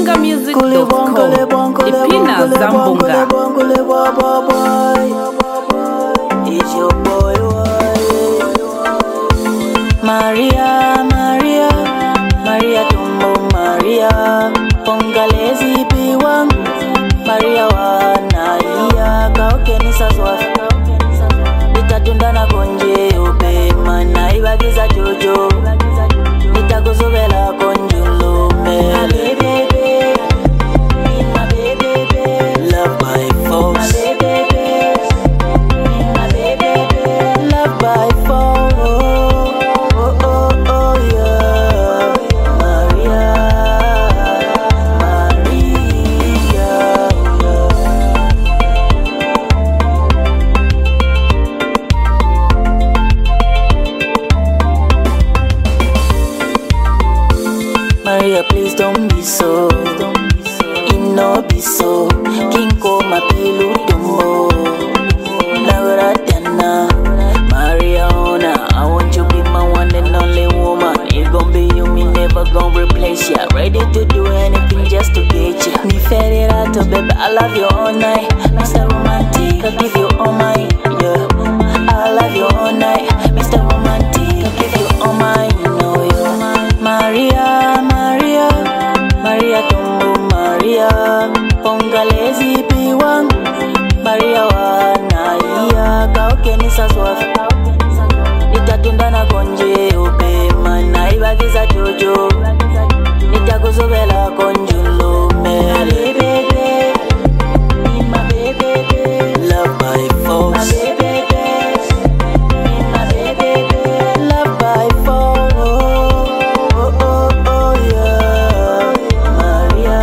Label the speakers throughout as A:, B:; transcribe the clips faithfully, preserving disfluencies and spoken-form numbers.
A: bunga music dot com. Ipina Zambunga.
B: It's your boy, Maria, Maria, Maria Tumbo, Maria, Pongalezi Piwang, Maria wana iya kauke nisaswa, nitatundana konje ube mana ibagiza jojo, nitakuzubela konjulo mele. Love by force. Love by force. Oh, oh, oh, yeah. Maria, Maria, Maria, please don't be so. It no be so. Kinko mapilu tumbo. Nagaratana. Maria Ona, I want you to be my one and only woman. It gon' be you, me never gon' replace ya. Ready to do anything just to get ya. Me fed out, baby, I love you all night. Mister Romantic, I give you all mine, yeah. I love you all night. Mister Romantic, I give you all mine, you know you. Maria, Maria, Maria Tumbo, Maria, Pongalezi Piwang, Maria wana iya kauke nisaswa, nitatundana konje ube mana ibagiza jojo, nitakuzubela konjulo mele. Love by force. Love by force. Oh, oh, oh, yeah. Maria,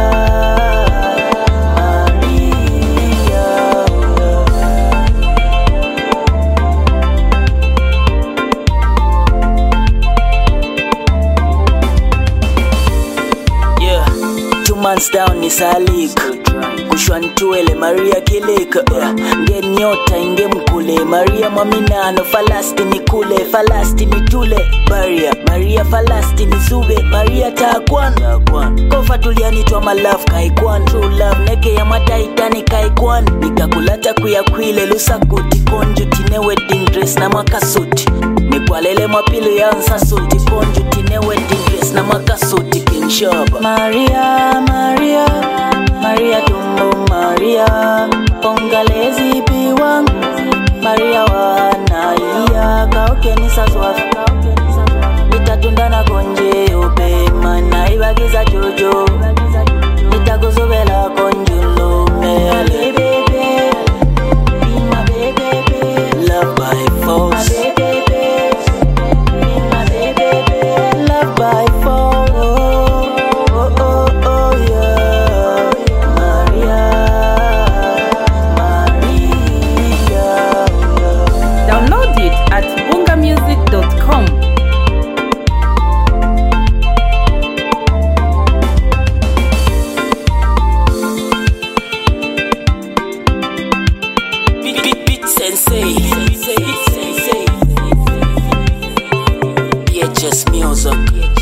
B: yeah. Two months down is a leak. Kushwantuele Maria kileka, yeah. Nge nyota inge mkule Maria maminano falasti ni kule falasti ni tule Maria Maria falasti ni sube Maria takwan kofa tuliani twa my love kaikwan true love neke ya mataitani kaikwan nikakulata kuya kwile lusakuti konju tine wedding dress na makasuti nikwalele mapilo ya nsasuti konju tine wedding dress na makasuti kinshaba. Maria Maria Maria Tumbo, Maria, Pongalezi Piwang, Maria wana iya kauke nisaswa, nitatundana konje ube mana ibagiza jojo, nitakuzubela konjulo mele. Love by force. Love by force. Oh, oh, oh, yeah.
A: Download it at bunga music dot com.
B: Beat, beat, beat, sensei. Sensei, sensei. Yeah, just music.